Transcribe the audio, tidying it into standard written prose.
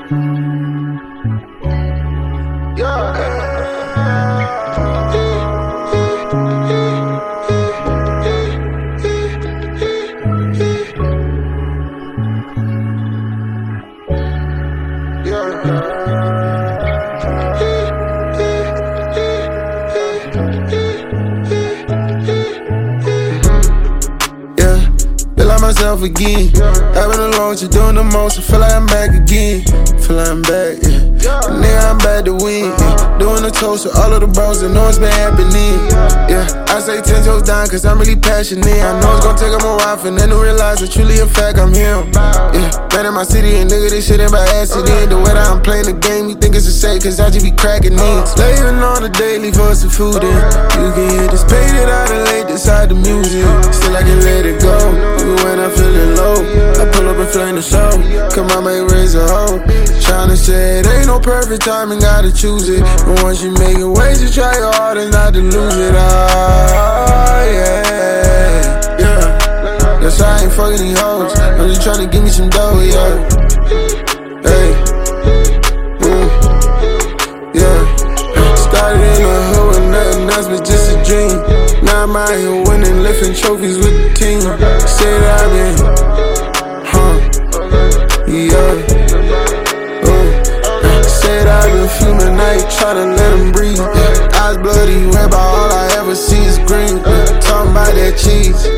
Myself again. I've been alone, you doing the most. I feel like I'm back again. Feel like I'm back, yeah. And nigga, I'm back to win. Yeah. Doing the toast with all of the bros that know it's been happening. Yeah, I say 10 toes down, cause I'm really passionate. I know it's gonna take them a while for them to realize that truly in fact I'm him. Yeah, man in my city, and nigga, this shit ain't by accident. The way that I'm playing the game, you think it's a shake, cause I just be cracking knees. Laying on the daily for some food in. You can hear this paid it out and laid inside the music. Still I can let it go. When I'm feeling low, I pull up and flame the show. Come on, may raise a hoe. Tryna say it ain't no perfect timing, gotta choose it. But once you make it ways, you try your hardest not to lose it. Ah, yeah, yeah. That's why I ain't fucking these hoes. I'm just tryna give me some dough, yeah. Hey, yeah. Started in the hood with nothing else but just a dream. Now I'm out here winning, lifting trophies with the team. Say that I've been, yeah. Said I've been fuming, I ain't tryna let him breathe. Eyes bloody red, but all I ever see is green. Talking about that cheese.